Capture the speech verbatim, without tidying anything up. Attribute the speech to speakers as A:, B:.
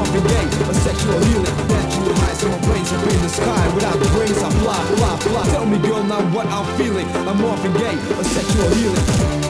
A: morphing gay, a sexual healing. Natural highs in my brains up in the sky. Without the brains I fly, fly, fly. Tell me girl now what I'm feeling. I'm morphing gay, a sexual healing.